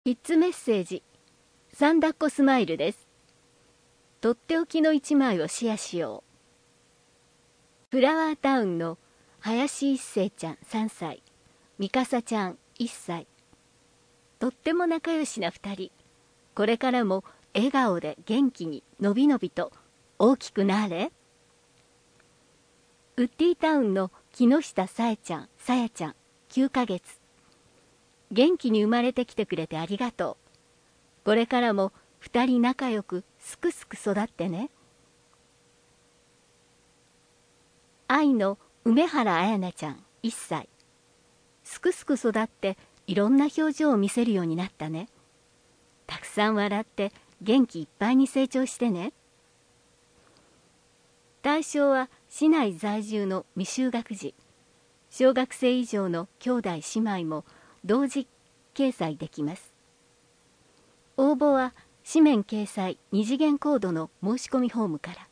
キッズメッセージサンダッコスマイルです。とっておきの一枚をシェアしよう。フラワータウンの林一生ちゃん3歳、ミカサちゃん1歳。とっても仲良しな2人。これからも笑顔で元気にのびのびと大きくなれ。ウッディタウンの木下さえちゃん、さやちゃん9ヶ月。元気に生まれてきてくれてありがとう。これからも2人仲良くすくすく育ってね。愛の梅原彩菜ちゃん1歳。すくすく育っていろんな表情を見せるようになったね。たくさん笑って元気いっぱいに成長してね。対象は市内在住の未就学児。小学生以上の兄弟姉妹も同時掲載できます。応募は紙面掲載2次元コードの申し込みフォームから。